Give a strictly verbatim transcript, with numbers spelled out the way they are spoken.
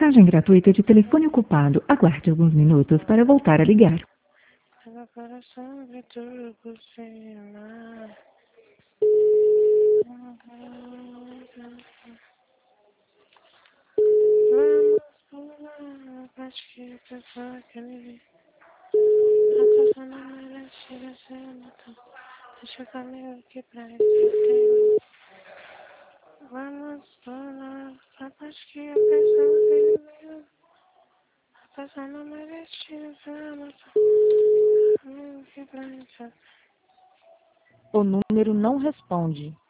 Mensagem gratuita de telefone ocupado. Aguarde alguns minutos para voltar a ligar. Meu coração vê tudo por cima. Vamos pular, acho que a pessoa que me vê. A pessoa não merece ser matou. Deixa comigo aqui pra entender. Vamos pular, acho que a pessoa que me vê. A pessoa não merece ser matou. Comigo aqui pra entender. O número não responde.